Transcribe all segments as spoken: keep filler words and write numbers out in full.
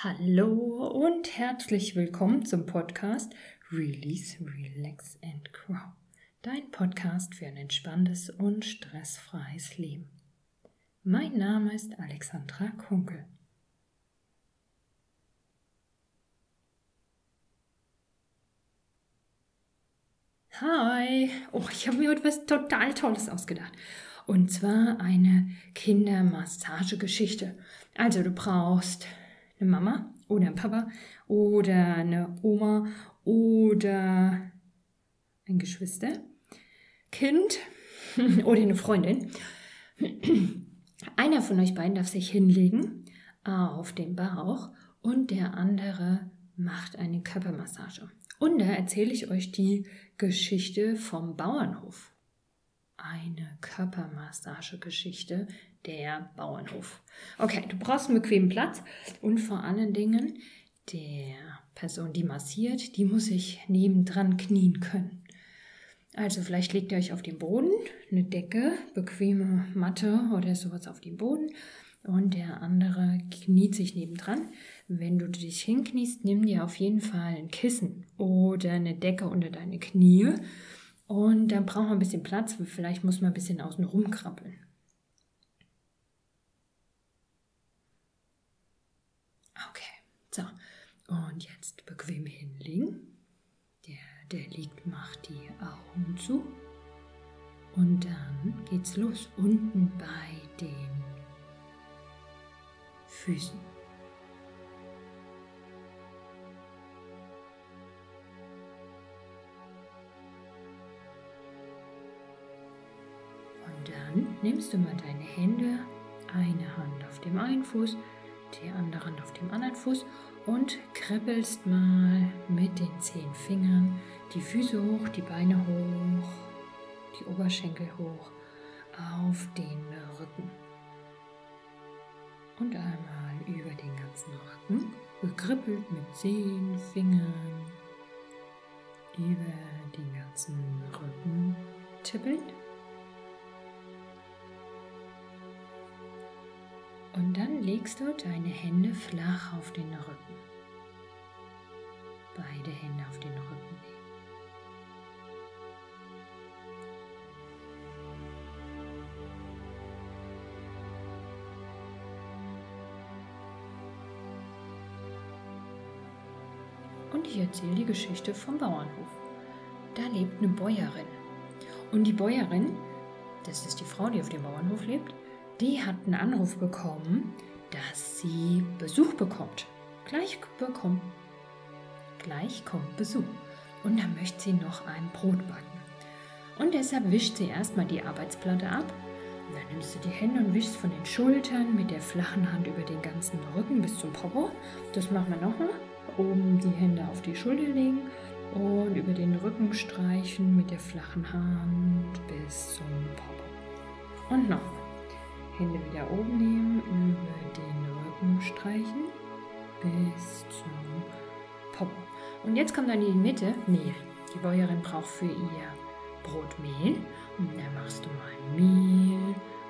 Hallo und herzlich willkommen zum Podcast Release, Relax and Grow. Dein Podcast für ein entspanntes und stressfreies Leben. Mein Name ist Alexandra Kunkel. Hi! Oh, ich habe mir etwas total Tolles ausgedacht. Und zwar eine Kindermassagegeschichte. Also du brauchst eine Mama oder ein Papa oder eine Oma oder ein Geschwister, Kind oder eine Freundin. Einer von euch beiden darf sich hinlegen auf den Bauch und der andere macht eine Körpermassage. Und da erzähle ich euch die Geschichte vom Bauernhof. Eine Körpermassagegeschichte, der Bauernhof. Okay, du brauchst einen bequemen Platz und vor allen Dingen der Person, die massiert, die muss sich nebendran knien können. Also vielleicht legt ihr euch auf den Boden, eine Decke, bequeme Matte oder sowas auf den Boden und der andere kniet sich nebendran. Wenn du dich hinkniest, nimm dir auf jeden Fall ein Kissen oder eine Decke unter deine Knie und dann brauchen wir ein bisschen Platz, vielleicht muss man ein bisschen außen rum krabbeln. Okay, so und jetzt bequem hinlegen. Der, der liegt, macht die Augen zu und dann geht's los unten bei den Füßen. Und dann nimmst du mal deine Hände, eine Hand auf dem einen Fuß, die andere Hand auf dem anderen Fuß und kribbelst mal mit den zehn Fingern die Füße hoch, die Beine hoch, die Oberschenkel hoch auf den Rücken. Und einmal über den ganzen Rücken, gekribbelt mit zehn Fingern über den ganzen Rücken tippeln. Und dann legst du deine Hände flach auf den Rücken. Beide Hände auf den Rücken legen. Und ich erzähle die Geschichte vom Bauernhof. Da lebt eine Bäuerin. Und die Bäuerin, das ist die Frau, die auf dem Bauernhof lebt, die hat einen Anruf bekommen, dass sie Besuch bekommt. Gleich bekommt, gleich kommt Besuch. Und dann möchte sie noch ein Brot backen. Und deshalb wischt sie erstmal die Arbeitsplatte ab. Und dann nimmst du die Hände und wischst von den Schultern mit der flachen Hand über den ganzen Rücken bis zum Popo. Das machen wir nochmal. Oben die Hände auf die Schulter legen und über den Rücken streichen mit der flachen Hand bis zum Popo. Und nochmal. Hände wieder oben nehmen, über den Rücken streichen bis zum Popo. Und jetzt kommt dann in die Mitte Mehl. Die Bäuerin braucht für ihr Brot Mehl. Und dann machst du mal Mehl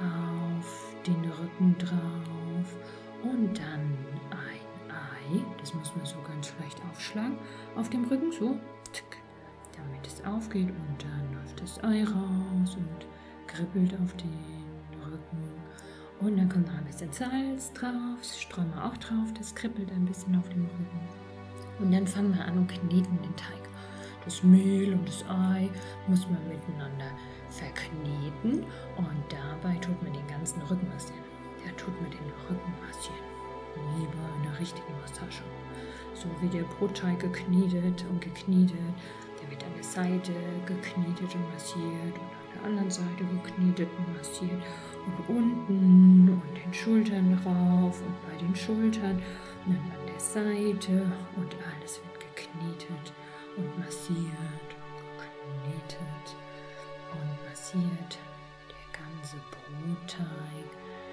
auf den Rücken drauf und dann ein Ei. Das muss man so ganz leicht aufschlagen. Auf dem Rücken so, tick, damit es aufgeht. Und dann läuft das Ei raus und kribbelt auf den Rücken. Und dann kommt noch ein bisschen Salz drauf, streuen wir auch drauf, das kribbelt ein bisschen auf dem Rücken. Und dann fangen wir an und kneten den Teig. Das Mehl und das Ei muss man miteinander verkneten und dabei tut man den ganzen Rücken massieren. Da tut man den Rücken massieren, wie bei einer richtigen Massage. So wie der Brotteig geknetet und geknetet, der wird an der Seite geknetet und massiert und an der anderen Seite geknetet und massiert. Und unten und den Schultern rauf und bei den Schultern und dann an der Seite und alles wird geknetet und massiert und geknetet und massiert. Der ganze Brotteig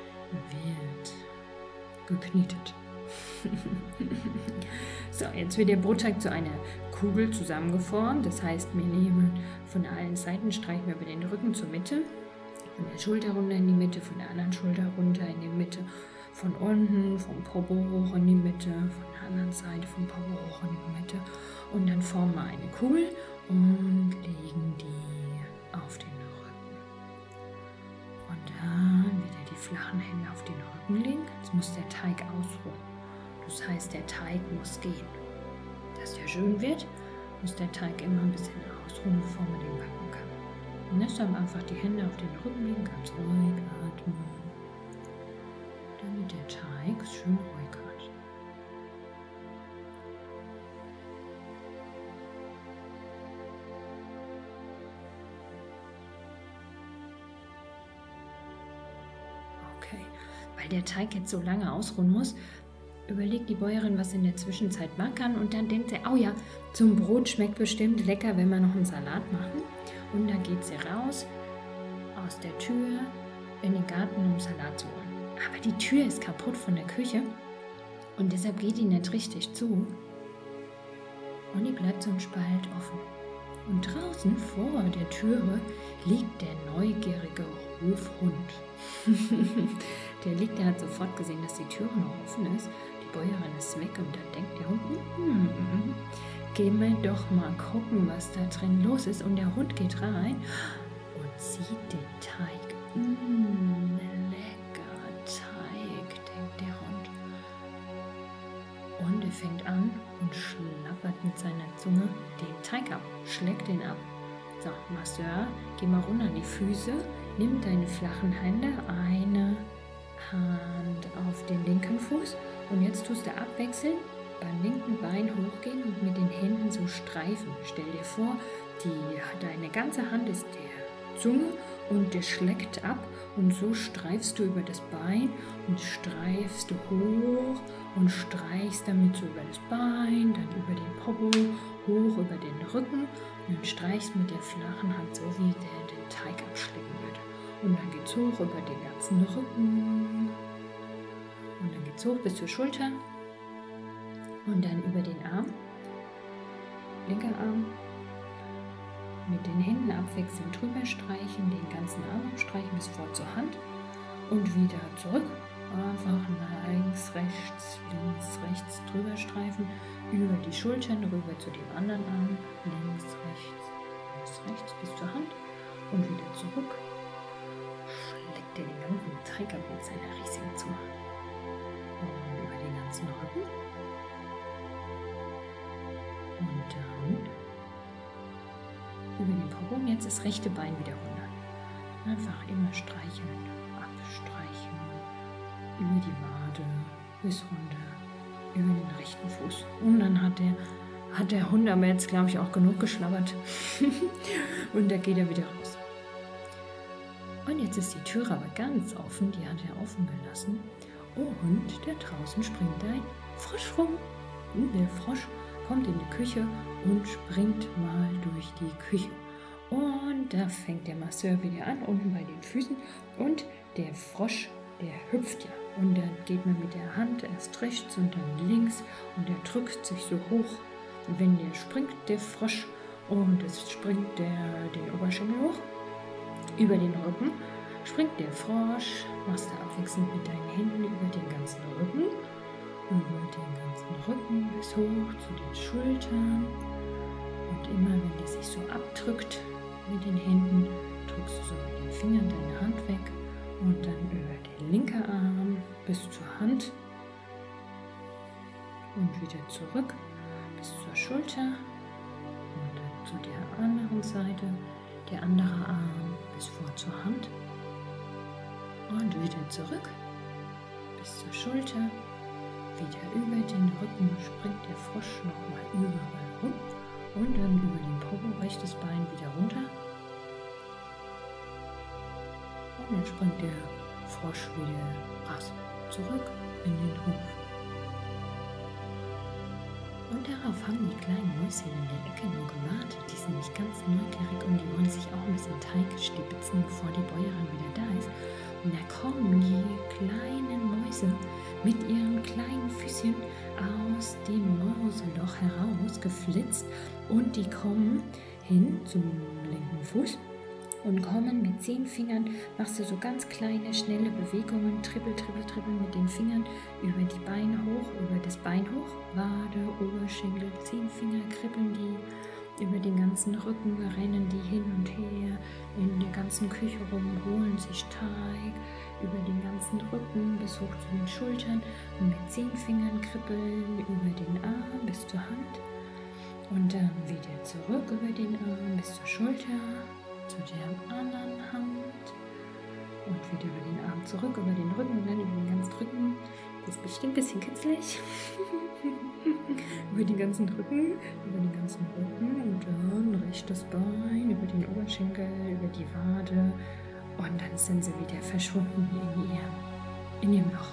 wird geknetet. So, jetzt wird der Brotteig zu einer Kugel zusammengeformt. Das heißt, wir nehmen von allen Seiten, streichen wir über den Rücken zur Mitte. Von der Schulter runter in die Mitte, von der anderen Schulter runter in die Mitte, von unten, vom Popo hoch in die Mitte, von der anderen Seite vom Popo hoch in die Mitte. Und dann formen wir eine Kugel und legen die auf den Rücken. Und dann wieder die flachen Hände auf den Rücken legen. Jetzt muss der Teig ausruhen. Das heißt, der Teig muss gehen. Dass der schön wird, muss der Teig immer ein bisschen ausruhen, bevor man den backen kann. Und deshalb einfach die Hände auf den Rücken legen, ganz ruhig atmen, damit der Teig schön ruhig hat. Okay, weil der Teig jetzt so lange ausruhen muss, überlegt die Bäuerin, was in der Zwischenzeit machen kann, und dann denkt sie, oh ja, zum Brot schmeckt bestimmt lecker, wenn wir noch einen Salat machen. Und dann geht sie raus aus der Tür in den Garten, um Salat zu holen. Aber die Tür ist kaputt von der Küche und deshalb geht die nicht richtig zu. Und die bleibt so ein Spalt offen. Und draußen vor der Türe liegt der neugierige Hofhund. Der liegt, der hat sofort gesehen, dass die Türe noch offen ist. Die Bäuerin ist weg und dann denkt der Hund, hm, gehen wir doch mal gucken, was da drin los ist. Und der Hund geht rein und sieht den Teig. Mmh, lecker Teig, denkt der Hund. Und er fängt an und schlappert mit seiner Zunge den Teig ab, schlägt den ab. So, Masseur, geh mal runter an die Füße, nimm deine flachen Hände, eine Hand auf den linken Fuß und jetzt tust du abwechselnd beim linken Bein hochgehen und mit den Händen so streifen. Stell dir vor, die, deine ganze Hand ist der Zunge und der schlägt ab und so streifst du über das Bein und streifst du hoch und streichst damit so über das Bein, dann über den Popo, hoch über den Rücken und dann streichst mit der flachen Hand so, wie der den Teig abschlecken wird. Und dann geht's hoch über den ganzen Rücken und dann geht's hoch bis zur Schulter. Und dann über den Arm, linker Arm, mit den Händen abwechselnd drüber streichen, den ganzen Arm abstreichen bis vor zur Hand und wieder zurück. Einfach links, rechts, links, rechts drüber streifen, über die Schultern, rüber zu dem anderen Arm, links, rechts, links, rechts bis zur Hand und wieder zurück. Schlägt er den ganzen Teig ab mit seiner riesigen Zunge. Und über den ganzen Rücken. Und dann über den Popo und jetzt das rechte Bein wieder runter. Einfach immer streicheln, abstreichen, über die Wade bis runter, über den rechten Fuß. Und dann hat der, hat der Hund aber jetzt, glaube ich, auch genug geschlabbert. Und da geht er wieder raus. Und jetzt ist die Tür aber ganz offen, die hat er offen gelassen. Und da draußen springt ein Frosch rum. Und der Frosch kommt in die Küche und springt mal durch die Küche. Und da fängt der Masseur wieder an, unten bei den Füßen. Und der Frosch, der hüpft ja. Und dann geht man mit der Hand erst rechts und dann links. Und der drückt sich so hoch. Und wenn der springt, der Frosch, und es springt der, den Oberschenkel hoch, über den Rücken, springt der Frosch, machst du abwechselnd mit deinen Händen über den ganzen Rücken. Über den ganzen Rücken bis hoch zu den Schultern. Und immer wenn der sich so abdrückt mit den Händen, drückst du so mit den Fingern deine Hand weg und dann über den linken Arm bis zur Hand und wieder zurück bis zur Schulter und dann zu der anderen Seite, der andere Arm bis vor zur Hand und wieder zurück bis zur Schulter. Wieder über den Rücken springt der Frosch nochmal überall rum und dann über den Popo, rechtes Bein wieder runter. Und dann springt der Frosch wieder raus, zurück in den Hof. Und darauf haben die kleinen Mäuschen in der Ecke nur gewartet. Die sind nicht ganz neugierig und die wollen sich auch ein bisschen Teig stibitzen, bevor die Bäuerin wieder da ist. Und da kommen die kleinen Mäuse mit ihren kleinen Füßchen aus dem Mauseloch heraus geflitzt und die kommen hin zum linken Fuß und kommen mit zehn Fingern, machst du so ganz kleine, schnelle Bewegungen, trippel, trippel, trippel mit den Fingern über die Beine hoch, über das Bein hoch, Wade, Oberschenkel, zehn Finger kribbeln die über den ganzen Rücken, rennen die hin und her in der ganzen Küche rum, holen sich Teig über den ganzen Rücken bis hoch zu den Schultern und mit zehn Fingern kribbeln über den Arm bis zur Hand und dann wieder zurück über den Arm bis zur Schulter, zu der anderen Hand und wieder über den Arm zurück, über den Rücken und dann über den ganzen Rücken. Das ist bestimmt ein bisschen kitzlig. Über den ganzen Rücken, über den ganzen Rücken und dann rechtes Bein, über den Oberschenkel, über die Wade und dann sind sie wieder verschwunden in, ihr, in ihrem Loch.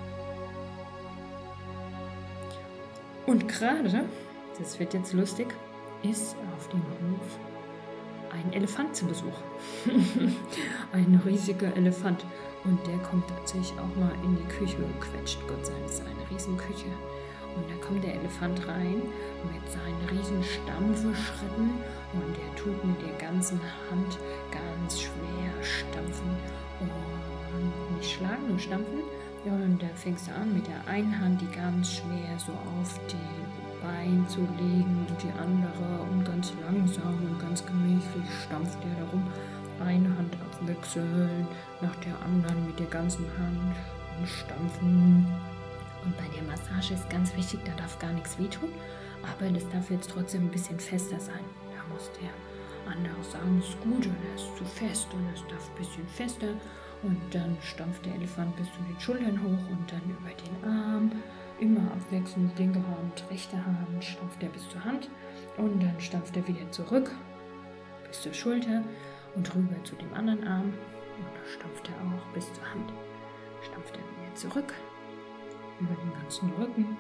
Und gerade, das wird jetzt lustig, ist auf dem Hof ein Elefant zu Besuch. Ein riesiger Elefant. Und der kommt tatsächlich auch mal in die Küche gequetscht. Gott sei Dank, es ist eine Riesenküche. Und da kommt der Elefant rein mit seinen riesen Stampfeschritten und der tut mit der ganzen Hand ganz schwer stampfen und nicht schlagen, nur stampfen. Und da fängst du an mit der einen Hand die ganz schwer so auf die Bein zu legen und die andere und ganz langsam und ganz gemächlich stampft er darum. Eine Hand abwechseln, nach der anderen mit der ganzen Hand und stampfen. Und bei der Massage ist ganz wichtig, da darf gar nichts wehtun, aber das darf jetzt trotzdem ein bisschen fester sein. Da muss der andere sagen, das ist gut oder ist zu fest oder es darf ein bisschen fester. Und dann stampft der Elefant bis zu den Schultern hoch und dann über den Arm. Immer abwechselnd, linke Hand, rechte Hand, stampft er bis zur Hand. Und dann stampft er wieder zurück bis zur Schulter und rüber zu dem anderen Arm. Und da stampft er auch bis zur Hand. Stampft er wieder zurück über den ganzen Rücken,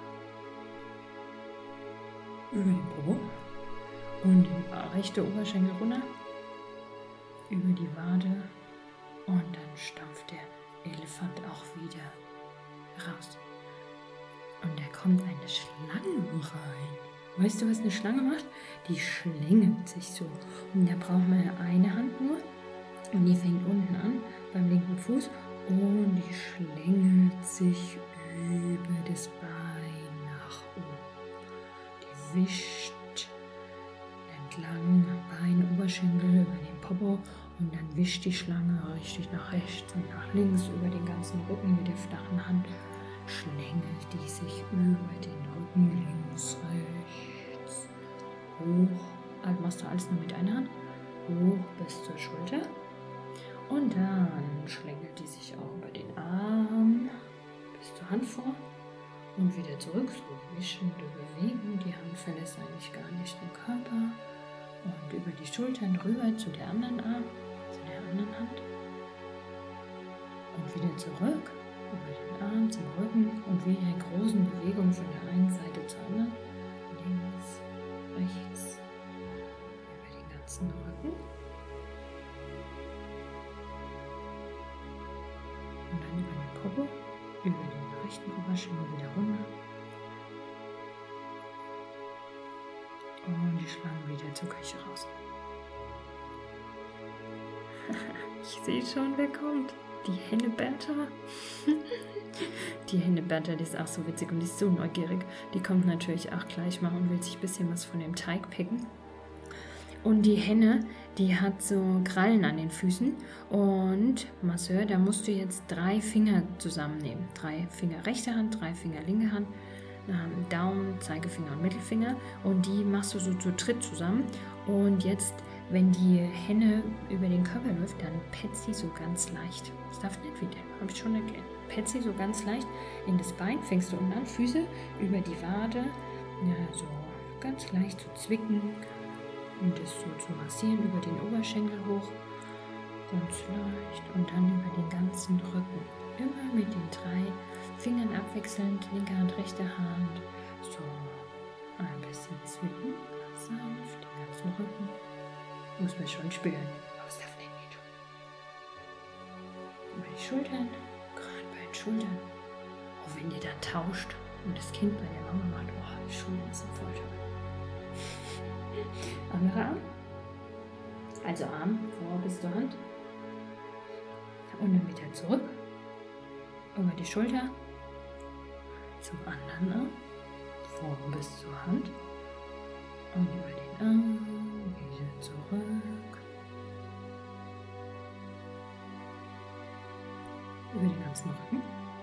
über den Po und die rechte Oberschenkel runter, über die Wade und dann stampft der Elefant auch wieder raus. Und da kommt eine Schlange rein. Weißt du, was eine Schlange macht? Die schlängelt sich so. Und da braucht man eine Hand nur und die fängt unten an beim linken Fuß und die schlängelt sich über das Bein nach oben. Die wischt entlang Bein, Oberschenkel über den Popo und dann wischt die Schlange richtig nach rechts und nach links über den ganzen Rücken mit der flachen Hand. Schlängelt die sich über den Rücken links, rechts, hoch. Also machst du alles nur mit einer Hand. Hoch bis zur Schulter. Und dann schlängelt die sich auch über den Arm bis zur Hand vor und wieder zurück, so wischende Bewegung. Die Hand verlässt eigentlich gar nicht den Körper. Und über die Schultern rüber zu der anderen Arm, zu der anderen Hand. Und wieder zurück, über den Arm zum Rücken und wieder in großen Bewegungen von der einen Seite zur anderen. Links, rechts, über den ganzen Rücken. Und dann über den Popo, über den rechten Oberschenkel wieder runter. Und die Schlange wieder zur Küche raus. Ich sehe schon, wer kommt. Die Henne Bertha. Die Henne Bertha, die ist auch so witzig und die ist so neugierig. Die kommt natürlich auch gleich mal und will sich ein bisschen was von dem Teig picken. Und die Henne, die hat so Krallen an den Füßen. Und Masseur, da musst du jetzt drei Finger zusammennehmen. Drei Finger rechte Hand, drei Finger linke Hand. Daumen, Zeigefinger und Mittelfinger. Und die machst du so zu dritt zusammen. Und jetzt, wenn die Henne über den Körper läuft, dann petzt sie so ganz leicht. Das darf nicht wieder, habe ich schon erklärt. Petzt sie so ganz leicht in das Bein, fängst du unten an, Füße über die Wade, ja, so ganz leicht zu zwicken und das so zu massieren über den Oberschenkel hoch, ganz leicht und dann über den ganzen Rücken. Immer mit den drei Fingern abwechselnd, linke Hand, rechte Hand, so ein bisschen zwicken, ganz sanft, den ganzen Rücken. Muss man schon spüren, aber es darf nicht wehtun. Über die Schultern, gerade bei den Schultern. Auch wenn ihr dann tauscht und das Kind bei der Mama macht, oh, die Schultern sind voll toll. Anderer Arm. Also Arm vor bis zur Hand. Und dann wieder zurück. Über die Schulter. Zum anderen Arm. Vor bis zur Hand. Und über den Arm. Wieder zurück. Über den ganzen Rücken.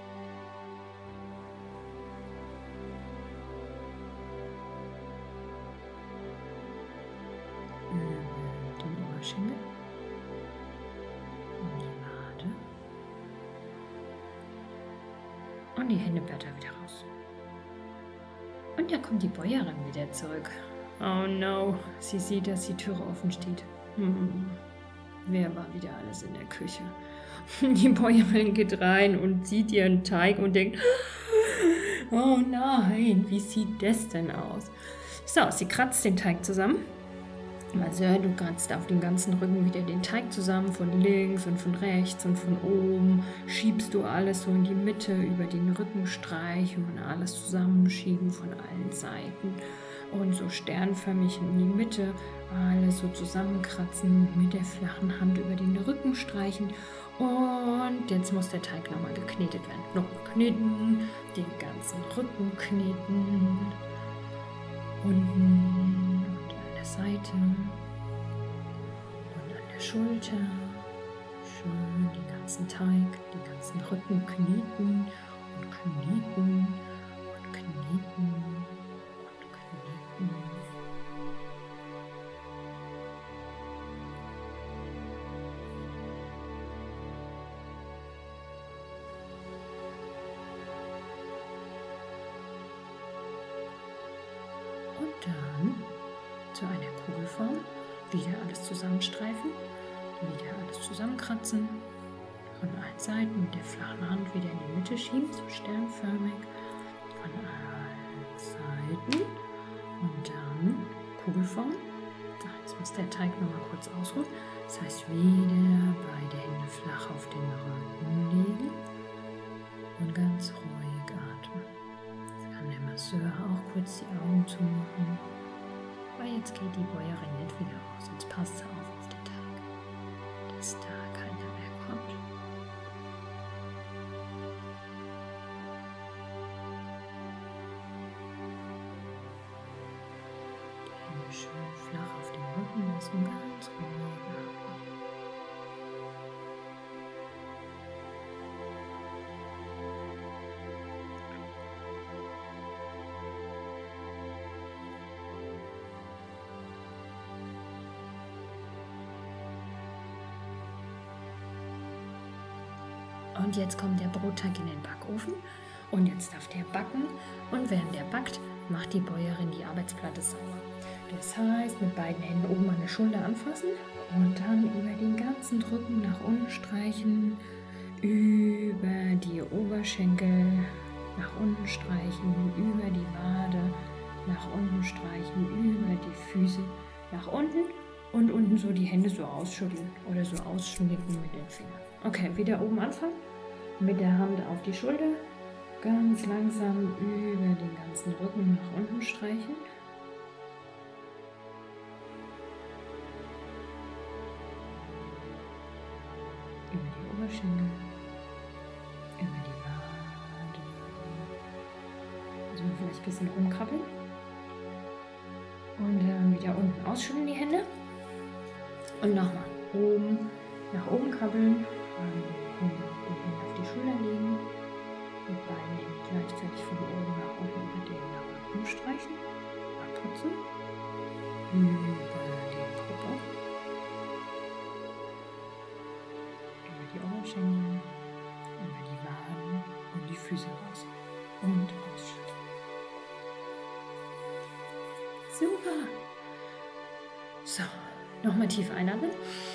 Über den Oberschenkel. Und die Wade. Und die Hängeblätter wieder raus. Und da kommt die Bäuerin wieder zurück. Oh no, sie sieht, dass die Türe offen steht. Hm. Wer war wieder alles in der Küche? Die Bäuerin geht rein und sieht ihren Teig und denkt, oh nein, wie sieht das denn aus? So, sie kratzt den Teig zusammen. Also du kratzt auf den ganzen Rücken wieder den Teig zusammen, von links und von rechts und von oben. Schiebst du alles so in die Mitte, über den Rücken streichen und alles zusammenschieben von allen Seiten. Und so sternförmig in die Mitte, alles so zusammenkratzen, mit der flachen Hand über den Rücken streichen. Und jetzt muss der Teig nochmal geknetet werden. Nochmal kneten, den ganzen Rücken kneten. Unten und an der Seite und an der Schulter. Schön den ganzen Teig, den ganzen Rücken kneten und kneten und kneten. Und dann zu einer Kugelform wieder alles zusammenstreifen, wieder alles zusammenkratzen, von allen Seiten mit der flachen Hand wieder in die Mitte schieben, so sternförmig, von allen Seiten und dann Kugelform. So, jetzt muss der Teig nochmal kurz ausruhen. Das heißt, wieder beide Hände flach auf den Rücken legen und ganz ruhig atmen. Jetzt kann der Masseur auch kurz die Augen zumachen. Aber jetzt geht die Bäuerin nicht wieder raus. Jetzt passt sie auf auf den Teig, dass da keiner mehr kommt. Die Hände schön flach auf den Rücken lassen, ganz ruhig atmen. Und jetzt kommt der Brotteig in den Backofen und jetzt darf der backen und während der backt, macht die Bäuerin die Arbeitsplatte sauber. Das heißt, mit beiden Händen oben an der Schulter anfassen und dann über den ganzen Rücken nach unten streichen, über die Oberschenkel nach unten streichen, über die Wade nach unten streichen, über die Füße nach unten und unten so die Hände so ausschütteln oder so ausschnicken mit den Fingern. Okay, wieder oben anfangen. Mit der Hand auf die Schulter, ganz langsam über den ganzen Rücken nach unten streichen. Über die Oberschenkel, über die Wade. Also vielleicht ein bisschen rumkrabbeln. Und dann wieder unten ausschütteln die Hände. Und nochmal oben, nach oben krabbeln. Die Hände auf die Schulter legen, mit beiden Händen gleichzeitig von oben nach unten über den Rücken streichen, abputzen, über den Popo, über die Oberschenkel, über die Waden und die Füße raus und ausschütteln. Super! So, nochmal tief einatmen.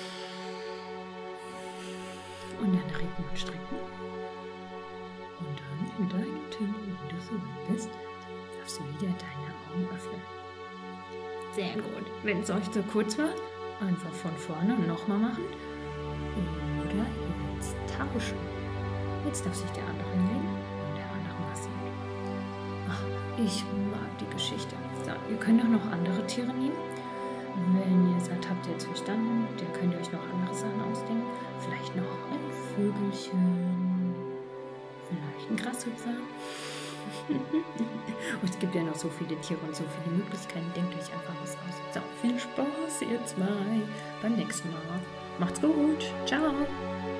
Und dann recken und strecken. Und dann in deinem Tempo, wenn du so weit bist, darfst du wieder deine Augen öffnen. Sehr gut. Wenn es euch zu kurz war, einfach von vorne nochmal machen. Oder jetzt tauschen. Jetzt darf sich der andere hinlegen und der andere massieren. Ach, ich mag die Geschichte. So, ihr könnt auch noch andere Tiere nehmen. Wenn ihr sagt, habt ihr jetzt verstanden, dann könnt ihr euch noch andere Sachen ausdenken. Vielleicht noch ein Vögelchen, vielleicht ein Grashüpfer. Und es gibt ja noch so viele Tiere und so viele Möglichkeiten. Denkt euch einfach was aus. So, viel Spaß, ihr zwei, beim nächsten Mal. Macht's gut. Ciao.